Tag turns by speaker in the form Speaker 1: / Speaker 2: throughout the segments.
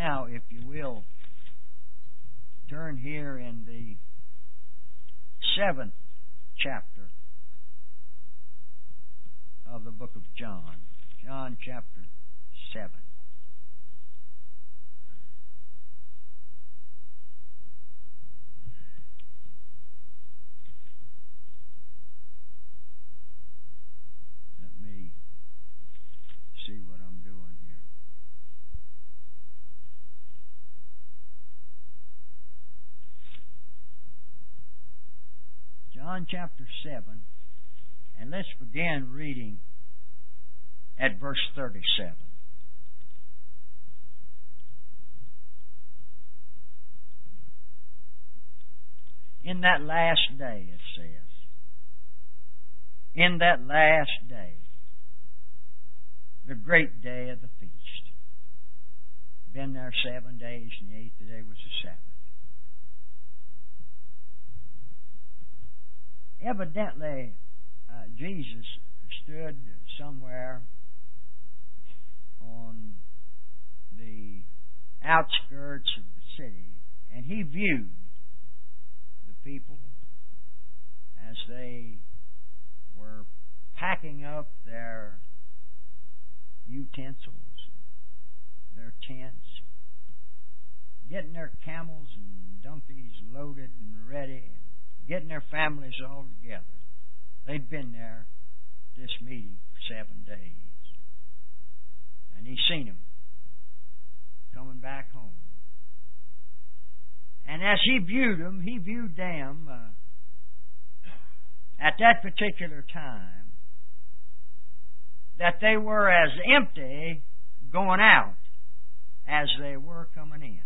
Speaker 1: Now, if you will, turn here in the 7th chapter of the book of John. John chapter 7. Let me see what I'm doing here. John chapter 7, and let's begin reading at verse 37. In that last day, it says, in that last day, the great day of the feast. Been there 7 days, and the 8th day was the Sabbath. Evidently, Jesus stood somewhere on the outskirts of the city, and he viewed the people as they were packing up their utensils, their tents, getting their camels and donkeys loaded and ready, getting their families all together. They'd been there at this meeting for 7 days. And he's seen them coming back home. And as he viewed them at that particular time, that they were as empty going out as they were coming in.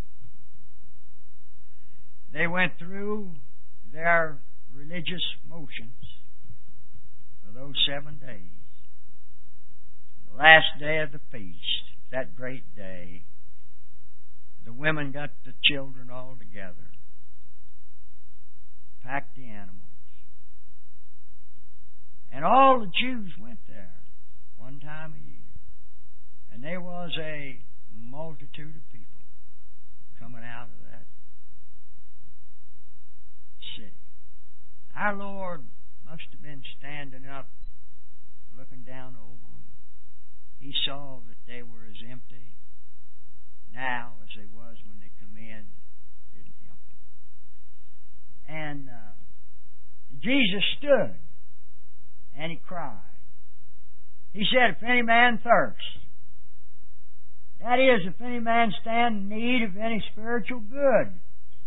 Speaker 1: They went through their religious motions for those 7 days. The last day of the feast, that great day, the women got the children all together, packed the animals, and all the Jews went there one time a year. And there was a multitude of people coming out of that city. Our Lord must have been standing up, looking down over them. He saw that they were as empty now as they was when they come in. Didn't help them. And Jesus stood and he cried. He said, if any man thirst, that is, if any man stand in need of any spiritual good.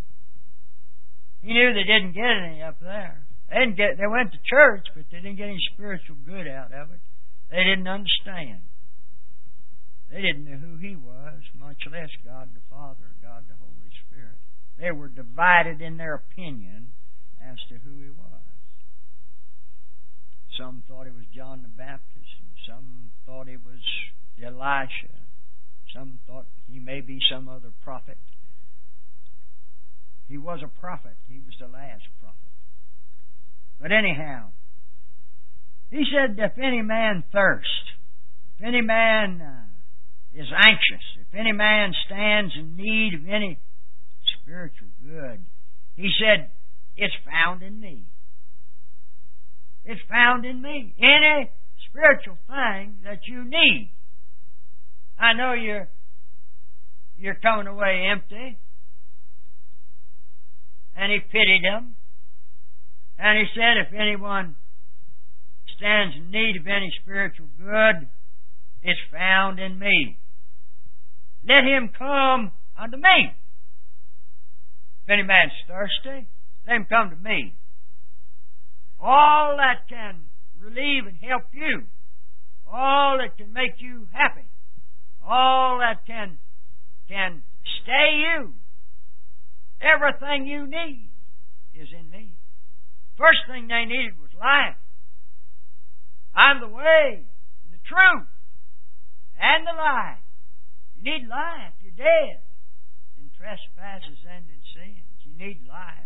Speaker 1: He knew they didn't get any up there. They went to church, but they didn't get any spiritual good out of it. They didn't understand. They didn't know who He was, much less God the Father, God the Holy Spirit. They were divided in their opinion as to who He was. Some thought He was John the Baptist, and some thought He was Elisha. Some thought He may be some other prophet. He was a prophet. He was the last prophet. But anyhow, He said, if any man thirst, if any man is anxious, if any man stands in need of any spiritual good, He said, it's found in me. It's found in me. Any spiritual thing that you need. I know you're coming away empty. And He pitied them. And He said, if anyone stands in need of any spiritual good, it's found in me. Let him come unto me. If any man's thirsty, let him come to me. All that can relieve and help you, all that can make you happy, all that can stay you, everything you need is in me. First thing they needed was life. I'm the way, and the truth, and the life. You need life. You're dead in trespasses and in sins. You need life.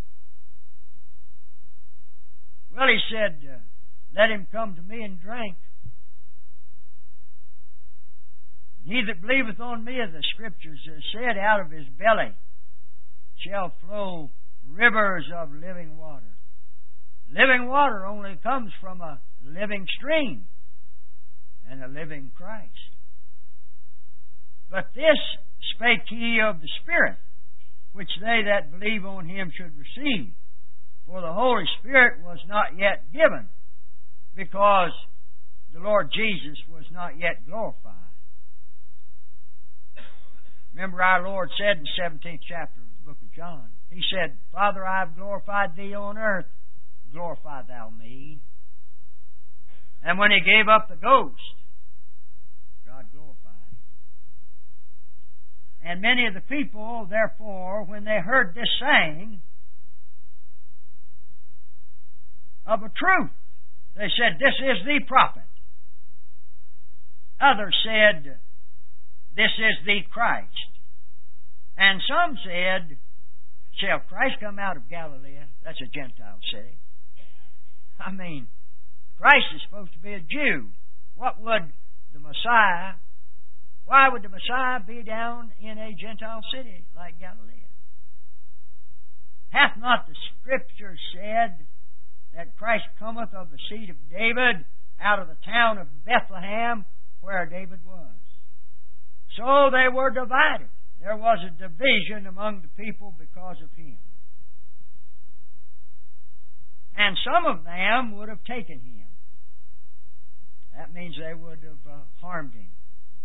Speaker 1: Well, He said, let him come to me and drink. He that believeth on me, as the Scriptures said, out of his belly shall flow rivers of living water. Living water only comes from a living stream and a living Christ. But this spake he of the Spirit, which they that believe on him should receive. For the Holy Spirit was not yet given, because the Lord Jesus was not yet glorified. Remember our Lord said in the 17th chapter of the book of John, He said, Father, I have glorified Thee on earth, glorify Thou me. And when He gave up the ghost, God glorified Him. And many of the people, therefore, when they heard this saying of a truth, they said, This is the prophet. Others said, This is the Christ. And some said, Shall Christ come out of Galilee? That's a Gentile city. I mean, Christ is supposed to be a Jew. What would the Messiah, why would the Messiah be down in a Gentile city like Galilee? Hath not the Scripture said that Christ cometh of the seed of David out of the town of Bethlehem where David was? So they were divided. There was a division among the people because of him. And some of them would have taken him. That means they would have harmed him.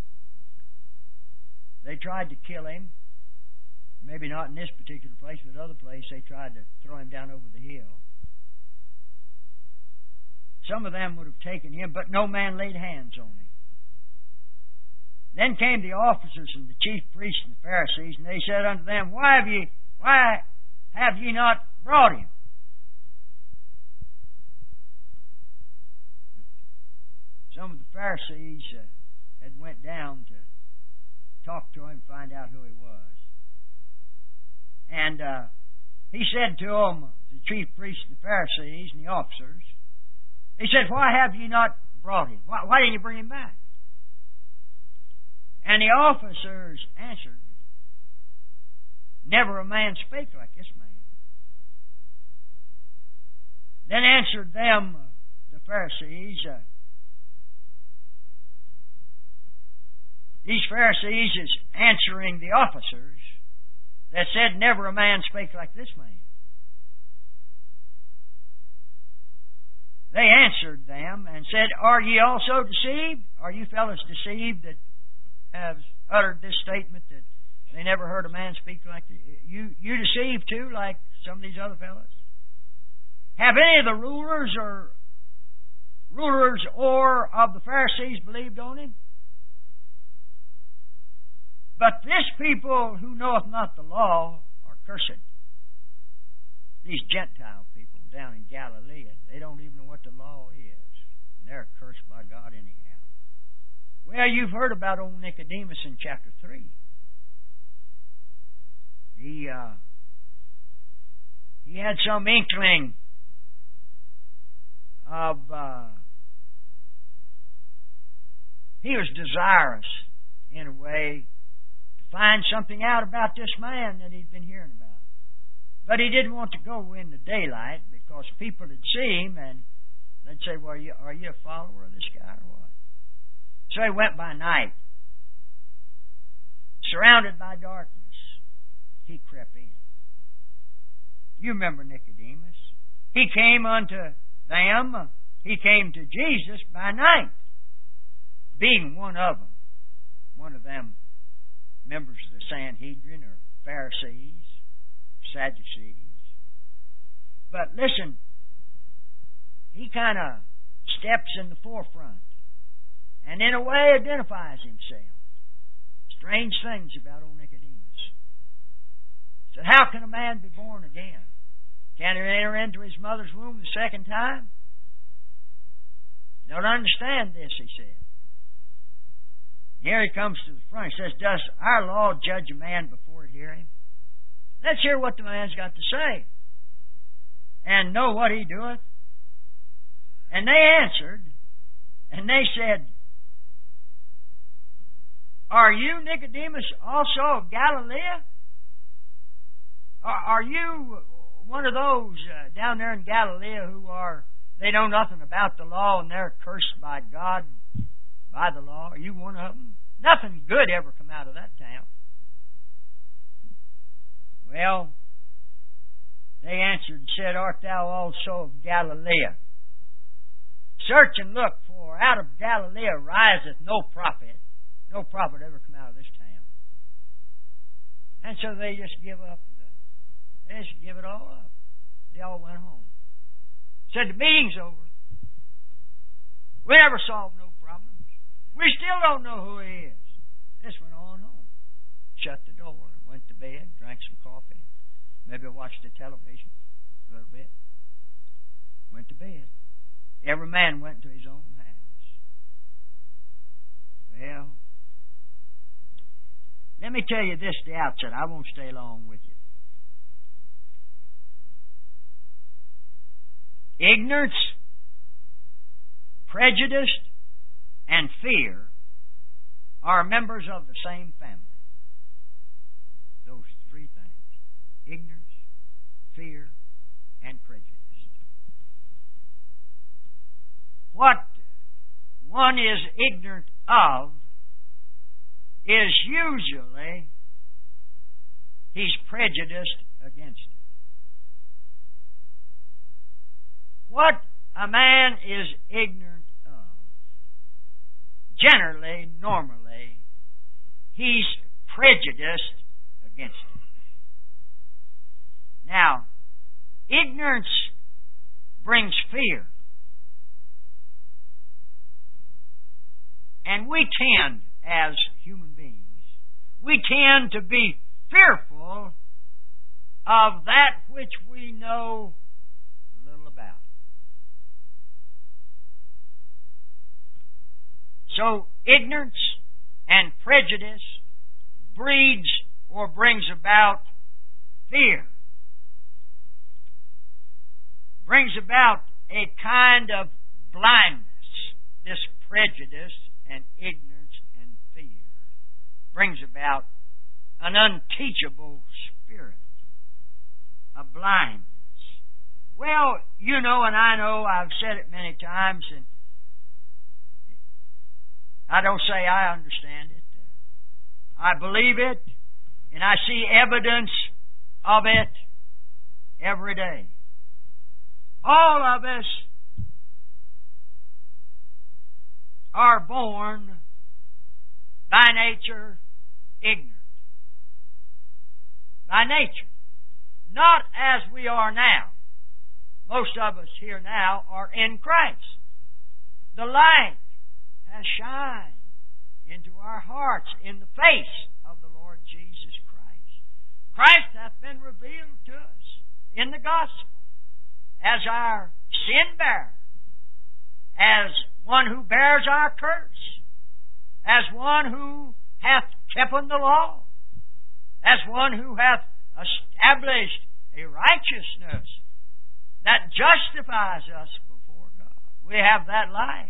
Speaker 1: They tried to kill him. Maybe not in this particular place, but other place they tried to throw him down over the hill. Some of them would have taken him, but no man laid hands on him. Then came the officers and the chief priests and the Pharisees, and they said unto them, Why have ye not brought him? Some of the Pharisees had went down to talk to him, find out who he was. And he said to them, the chief priests and the Pharisees and the officers, he said, Why have ye not brought him? Why didn't you bring him back? And the officers answered, Never a man spake like this man. Then answered them, the Pharisees, these Pharisees is answering the officers that said, Never a man spake like this man. They answered them and said, Are ye also deceived? Are you fellows deceived that have uttered this statement that they never heard a man speak like this? You deceived too, like some of these other fellows? Have any of the rulers or of the Pharisees believed on him? But this people who knoweth not the law are cursed. These Gentile people down in Galilee, they don't even know what the law is. And they're cursed by God anyhow. Well, you've heard about old Nicodemus in chapter 3. He had some inkling of... he was desirous, in a way, to find something out about this man that he'd been hearing about. But he didn't want to go in the daylight because people would see him and they'd say, Well, are you a follower of this guy or what? So he went by night. Surrounded by darkness, he crept in. You remember Nicodemus. He came unto them. He came to Jesus by night, being one of them. One of them members of the Sanhedrin or Pharisees, Sadducees. But listen, he kind of steps in the forefront and in a way identifies himself. Strange things about old Nicodemus. He said, How can a man be born again? Can he enter into his mother's womb the second time? Don't understand this, he said. Here he comes to the front. He says, Does our law judge a man before it hear him? Let's hear what the man's got to say and know what he doeth. And they answered, and they said, Are you Nicodemus also of Galilee? Are you one of those down there in Galilee they know nothing about the law and they're cursed by God, by the law? Are you one of them? Nothing good ever come out of that town. Well, they answered and said, Art thou also of Galilee? Search and look, for out of Galilee riseth no prophet. No prophet ever come out of this town. And so they just give up. They just give it all up. They all went home. Said, the meeting's over. We never solved no problems. We still don't know who he is. Just went on home. Shut the door. Went to bed. Drank some coffee. Maybe watched the television a little bit. Went to bed. Every man went to his own house. Well, let me tell you this at the outset. I won't stay long with you. Ignorance, prejudice, and fear are members of the same family. Those three things. Ignorance, fear, and prejudice. What one is ignorant of is usually he's prejudiced against it. What a man is ignorant of, generally, normally, he's prejudiced against it. Now, ignorance brings fear. And we tend, as human beings, we tend to be fearful of that which we know little about. So, ignorance and prejudice breeds or brings about fear. Brings about a kind of blindness. This prejudice and ignorance and fear brings about an unteachable spirit, a blindness. Well, you know, and I know, I've said it many times, and I don't say I understand it. I believe it, and I see evidence of it every day. All of us are born by nature ignorant. By nature. Not as we are now. Most of us here now are in Christ. The light has shined into our hearts in the face of the Lord Jesus Christ. Christ hath been revealed to us in the gospel as our sin bearer, as one who bears our curse, as one who hath kept the law, as one who hath established a righteousness that justifies us before God. We have that light.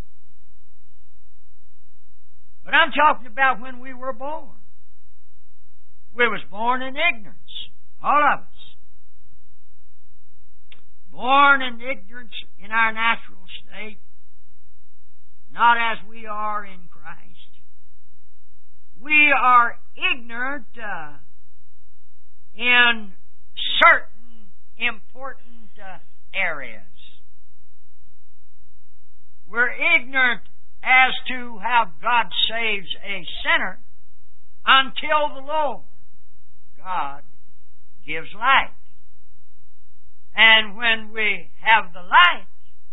Speaker 1: But I'm talking about when we were born. We was born in ignorance, all of us. Born in ignorance in our natural state, not as we are in Christ. We are ignorant in certain important areas. We're ignorant as to how God saves a sinner until the Lord God gives light. And when we have the light,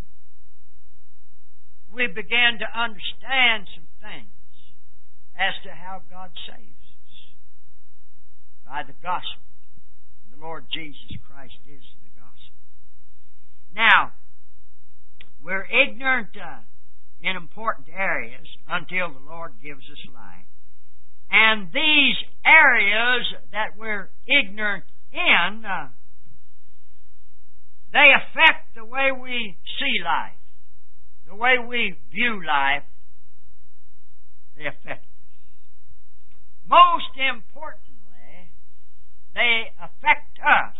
Speaker 1: we begin to understand some things as to how God saves us by the gospel. The Lord Jesus Christ is the gospel. Now, we're ignorant in important areas until the Lord gives us light. And these areas that we're ignorant in, they affect the way we see life, the way we view life. They affect us. most importantly, they affect us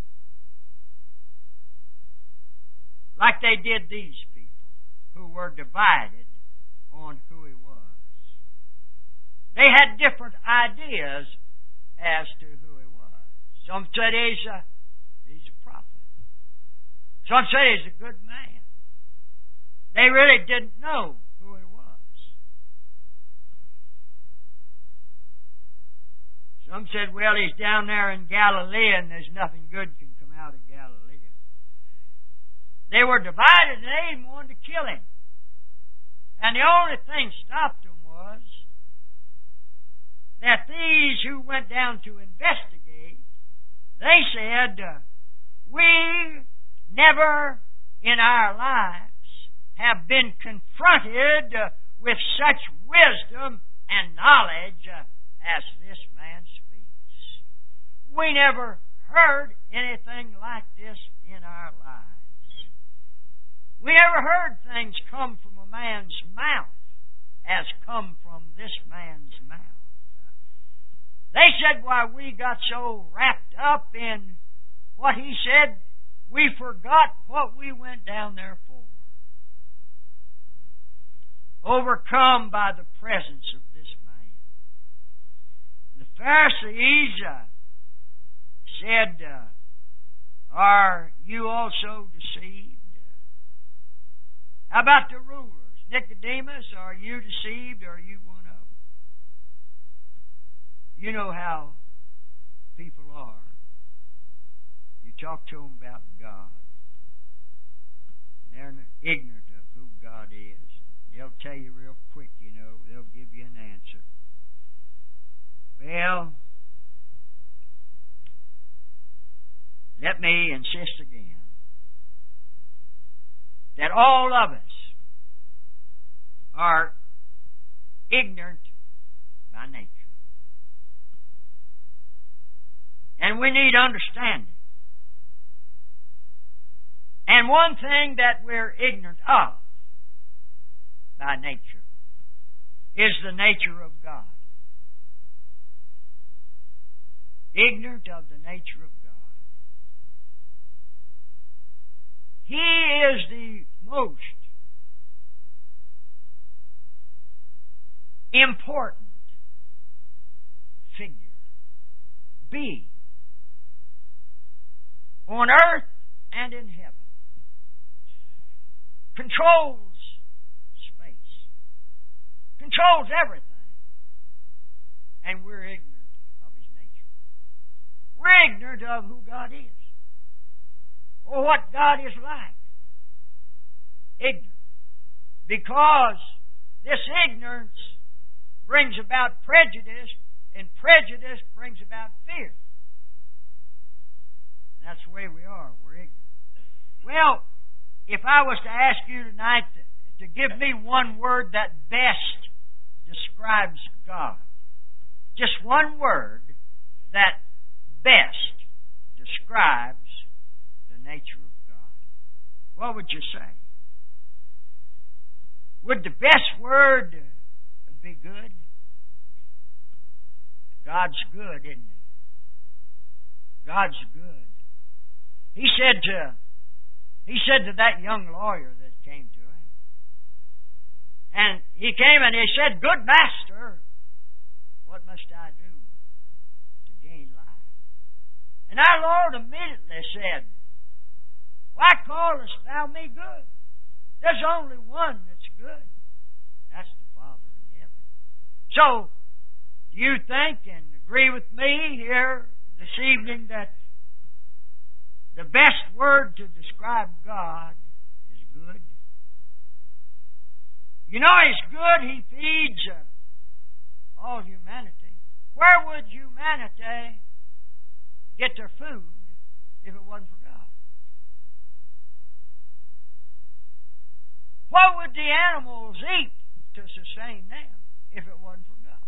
Speaker 1: like they did these people who were divided on who he was. They had different ideas as to who he was. Some said he's a prophet. Some said he's a good man. They really didn't know who he was. Some said, well, he's down there in Galilee and there's nothing good can come out of Galilee. They were divided and they even wanted to kill him. And the only thing stopped them was that these who went down to investigate, they said, we never in our lives have been confronted with such wisdom and knowledge as this man speaks. We never heard anything like this in our lives. We never heard things come from a man's mouth as come from this man's mouth. They said, why, we got so wrapped up in what he said, we forgot what we went down there for. Overcome by the presence of this man. The Pharisees said, are you also deceived? How about the rulers? Nicodemus, are you deceived or are you one of them? You know how people are. You talk to them about God. They're ignorant of who God is. They'll tell you real quick, they'll give you an answer. Well, let me insist again that all of us are ignorant by nature. And we need understanding. And one thing that we're ignorant of by nature is the nature of God. Ignorant of the nature of God. He is the most important figure, being, on earth and in heaven. Controls space. Controls everything. And we're ignorant of his nature. We're ignorant of who God is. Or what God is like. Ignorant. Because this ignorance brings about prejudice, and prejudice brings about fear. That's the way we are. We're ignorant. Well, if I was to ask you tonight to give me one word that best describes God, just one word that best describes the nature of God, what would you say? Would the best word be good? God's good, isn't it? God's good. He said to that young lawyer that came to him, and he came and he said, good master, what must I do to gain life? And our Lord immediately said, why callest thou me good? There's only one that's good. That's the Father in heaven. So, do you think and agree with me here this evening that the best word to describe God is good? You know He's good. He feeds all humanity. Where would humanity get their food if it wasn't for God? What would the animals eat to sustain them if it wasn't for God?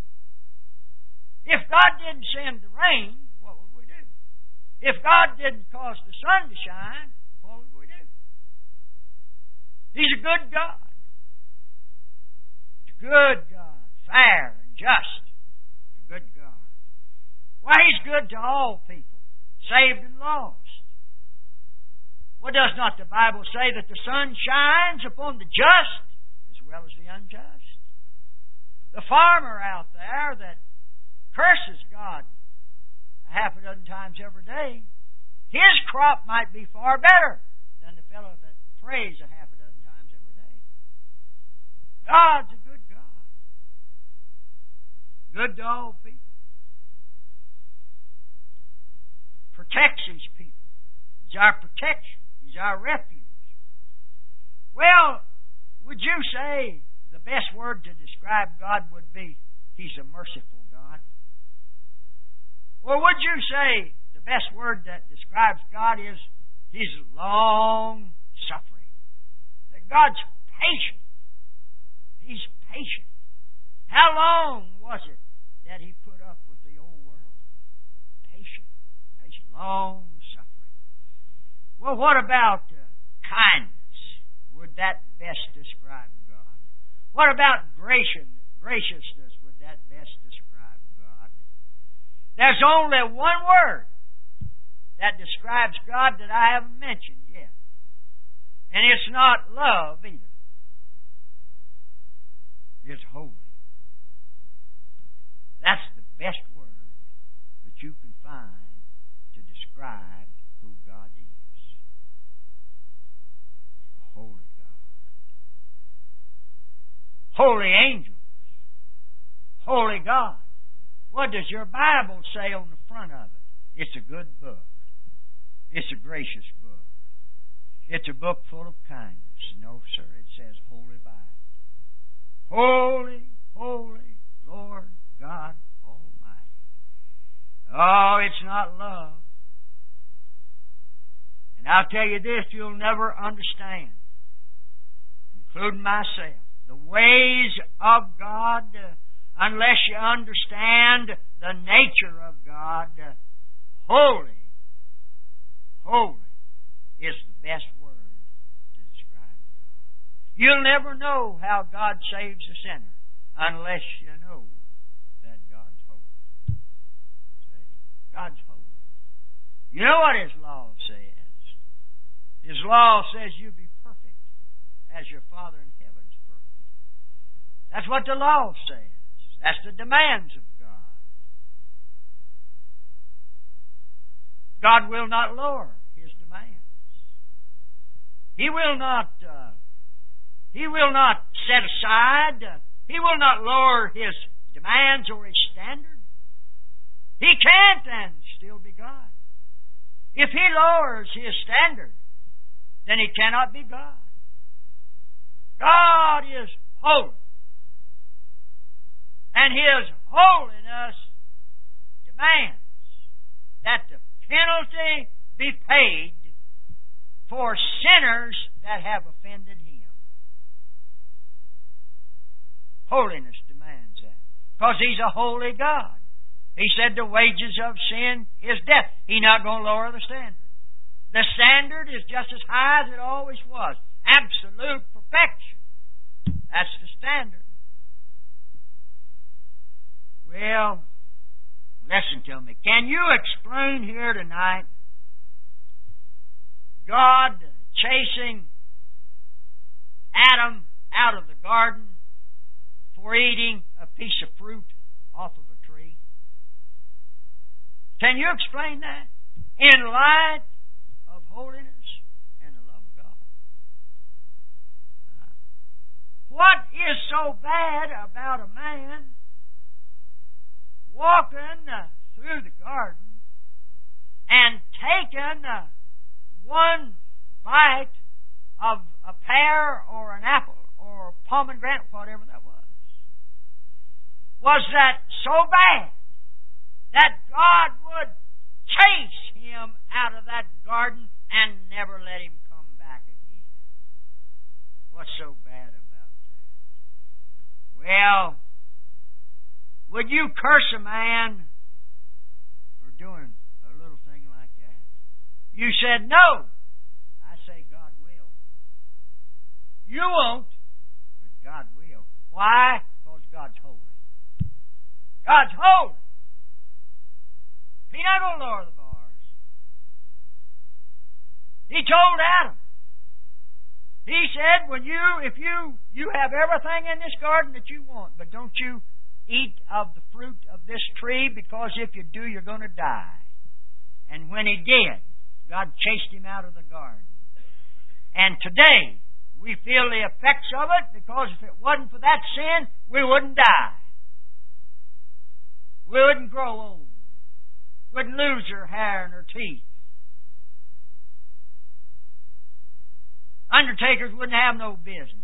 Speaker 1: If God didn't send the rain, what would we do? If God didn't cause the sun to shine, what would we do? He's a good God. He's a good God, fair and just. A good God. Why, He's good to all people, saved and lost. Well, does not the Bible say that the sun shines upon the just as well as the unjust? The farmer out there that curses God a half a dozen times every day, his crop might be far better than the fellow that prays a half a dozen times every day. God's a good God. Good to all people. Protects His people. He's our protection. He's our refuge. Well, would you say the best word to describe God would be He's a merciful God? Or would you say the best word that describes God is He's long-suffering? That God's patient. He's patient. How long was it that He put up with the old world? Patient. Patient. Long-suffering. Well, what about kindness? Would that best describe God? What about graciousness? Would that best describe God? There's only one word that describes God that I haven't mentioned yet. And it's not love either. It's holy. That's the best word that you can find to describe who God is. Holy God. Holy angels. Holy God. What does your Bible say on the front of it? It's a good book. It's a gracious book. It's a book full of kindness. No, sir, it says Holy Bible. Holy, holy Lord God Almighty. Oh, it's not love. And I'll tell you this, you'll never understand, including myself, the ways of God unless you understand the nature of God. Holy, holy is the best word to describe God. You'll never know how God saves a sinner unless you know that God's holy. See? God's holy. You know what His law says? His law says you be perfect as your Father in heaven is perfect. That's what the law says. That's the demands of God. God will not lower His demands. He will not set aside. He will not lower His demands or His standard. He can't and still be God. If He lowers His standard, then He cannot be God. God is holy. And His holiness demands that the penalty be paid for sinners that have offended Him. Holiness demands that. Because He's a holy God. He said the wages of sin is death. He's not going to lower the standard. The standard is just as high as it always was. Absolute perfection. That's the standard. Well, listen to me. Can you explain here tonight God chasing Adam out of the garden for eating a piece of fruit off of a tree? Can you explain that in light of holiness and the love of God? What is so bad about a man walking through the garden and taking one bite of a pear or an apple or a pomegranate, whatever that was? Was that so bad that God would chase him out of that garden and never let him come back again? What's so bad about that? Well, would you curse a man for doing a little thing like that? You said no. I say God will. You won't, but God will. Why? Because God's holy. God's holy. He's not going to lower the bars. He told Adam. He said, if you have everything in this garden that you want, but don't you eat of the fruit of this tree, because if you do, you're going to die. And when he did, God chased him out of the garden. And today, we feel the effects of it, because if it wasn't for that sin, we wouldn't die. We wouldn't grow old. Wouldn't lose our hair and our teeth. Undertakers wouldn't have no business.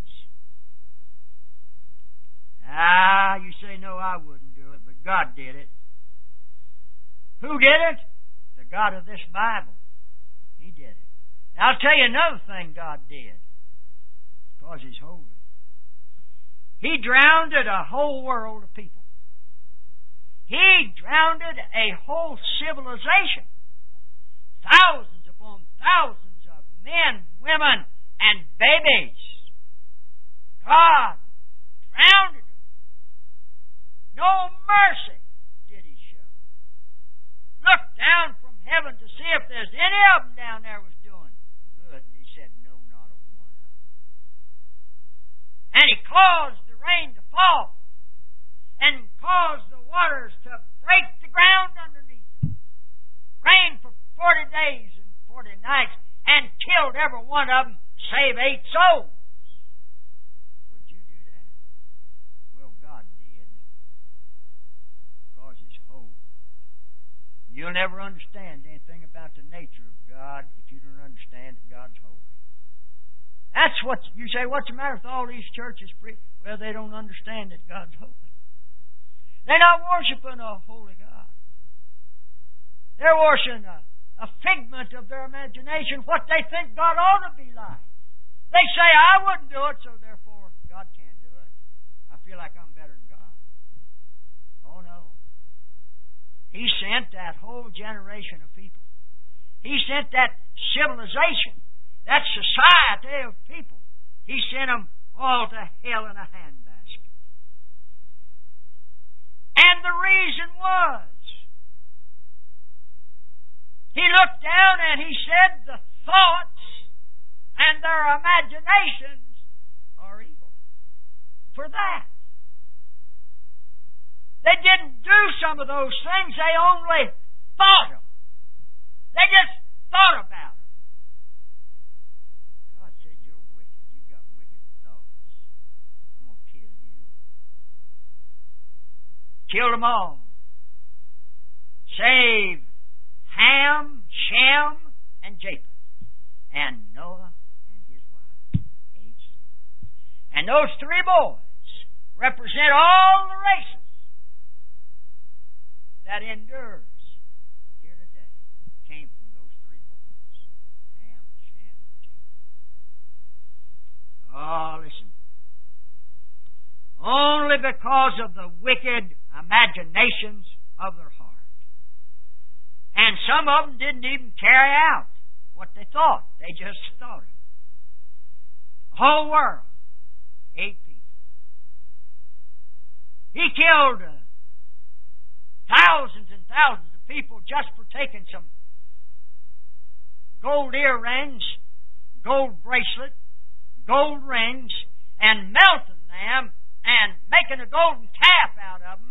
Speaker 1: You say, no, I wouldn't do it, but God did it. Who did it? The God of this Bible. He did it. Now, I'll tell you another thing God did, because He's holy. He drowned a whole world of people. He drowned a whole civilization. Thousands upon thousands of men, women, and babies. God drowned them. No mercy did He show. Looked down from heaven to see if there's any of them down there was doing good. And He said, no, not a one of them. And He caused the rain to fall and caused the waters to break the ground underneath them. Rained for 40 days and 40 nights and killed every one of them, save 8 souls. Would you do that? Well, God did, because He's holy. You'll never understand anything about the nature of God if you don't understand that God's holy. That's what you say, what's the matter with all these churches? Well, they don't understand that God's holy. They're not worshiping a holy God. They're worshiping a figment of their imagination, what they think God ought to be like. They say, I wouldn't do it, so therefore God can't do it. I feel like I'm better than God. Oh, no. He sent that whole generation of people. He sent that civilization, that society of people. He sent them all to hell in a handbasket. And the reason was, He looked down and He said, the thoughts and their imaginations are evil. For that. They didn't do some of those things, they only thought them. They just thought about them. God said, you're wicked. You've got wicked thoughts. I'm going to kill you. Killed them all. Save Ham, Shem, and Japheth, and Noah and his wife, 8 sons. And those 3 boys represent all the races that endures here today. Came from those 3 boys, Ham, Shem, Japheth. Oh, listen. Only because of the wicked imaginations of their heart. And some of them didn't even carry out what they thought. They just thought it. The whole world, 8 people. He killed thousands and thousands of people just for taking some gold earrings, gold bracelet, gold rings, and melting them and making a golden calf out of them.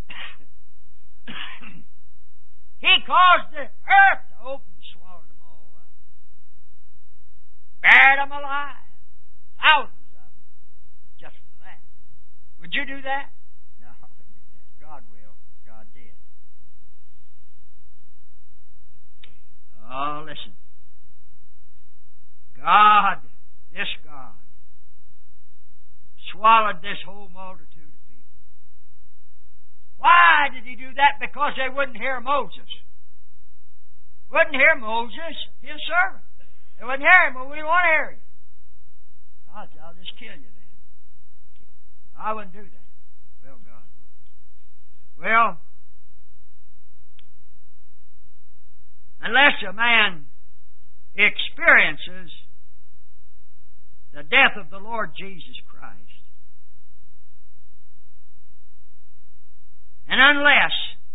Speaker 1: He caused the earth to open and swallow them all up. Buried them alive. Thousands of them. Just for that. Would you do that? No, I wouldn't do that. God will. God did. Oh, listen. God, this God, swallowed this whole multitude. Why did He do that? Because they wouldn't hear Moses. Wouldn't hear Moses, His servant. They wouldn't hear him. Well, we want to hear you. I'll just kill you then. I wouldn't do that. Well, God would. Well, unless a man experiences the death of the Lord Jesus Christ, And unless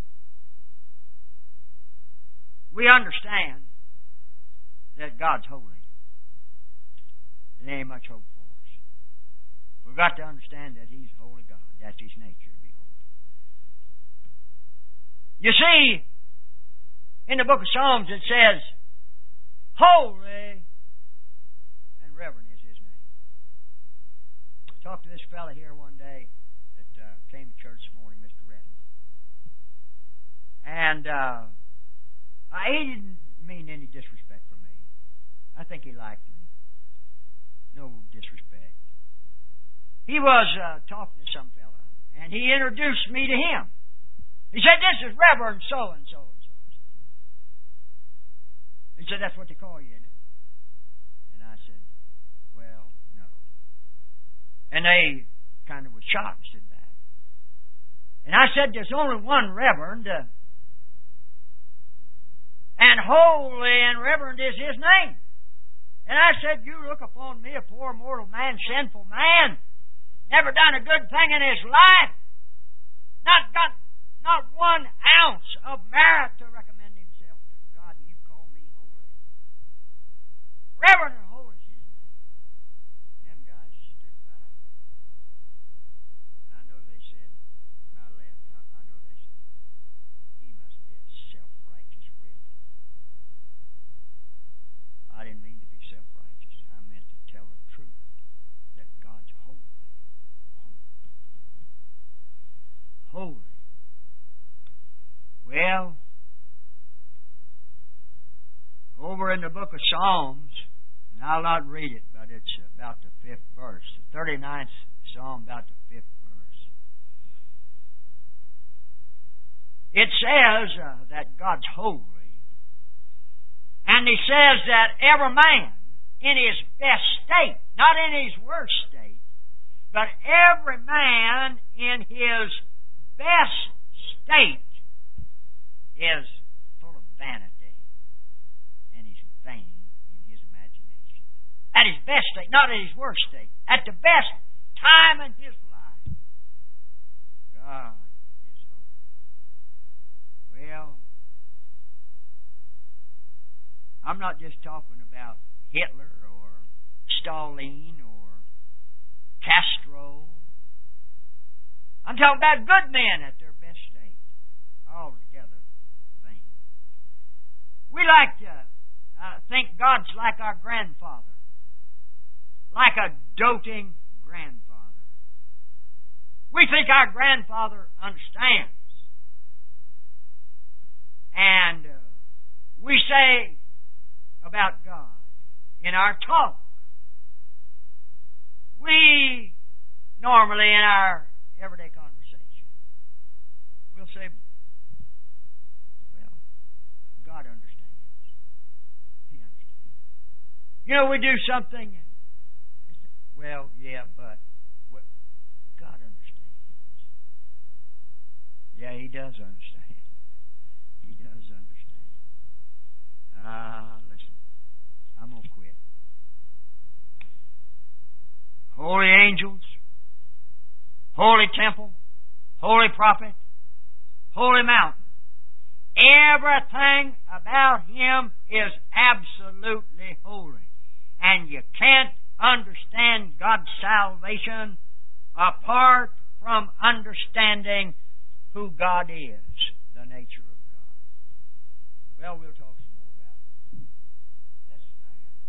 Speaker 1: we understand that God's holy, there ain't much hope for us. We've got to understand that He's holy God. That's His nature to be holy. You see, in the book of Psalms it says, holy and reverend is His name. I talked to this fella here one day that came to church this morning, Mr. Redden. And he didn't mean any disrespect for me. I think he liked me. No disrespect. He was talking to some fella, and he introduced me to him. He said, this is Reverend so-and-so and so-and-so. He said, that's what they call you, isn't it? And I said, well, no. And they kind of was shocked and stood back. And I said, there's only one Reverend, and holy and reverend is His name. And I said, you look upon me, a poor mortal man, sinful man, never done a good thing in his life, not got not one ounce of merit to recommend himself to God, and you call me holy. Reverend and holy is His name. Them guys stood back. I know they said, when I left, I know they said, he must be a self-righteous rip. I didn't mean to be self-righteous. I meant to tell the truth, that God's holy. Holy. Well, over in the book of Psalms, and I'll not read it, but it's about the 5th verse, the 39th Psalm, about the 5th verse. It says that God's holy, and He says that every man in his best state, not in his worst state, but every man in his best state is full of vanity and is vain in his imagination. At his best state, not at his worst state. At the best time in his life, God is holy. Well, I'm not just talking about Hitler or Stalin or Castro. I'm talking about good men at their best state. Altogether vain. We like to think God's like our grandfather. Like a doting grandfather. We think our grandfather understands. And we say about God in our talk. We normally in our everyday conversation, we'll say, well, God understands. He understands. You know, we do something, and say, well, yeah, but God understands. Yeah, He does understand. He does understand. Listen, I'm going to quit. Holy angels, holy temple, holy prophet, holy mountain. Everything about Him is absolutely holy. And you can't understand God's salvation apart from understanding who God is, the nature of God. Well, we'll talk some more.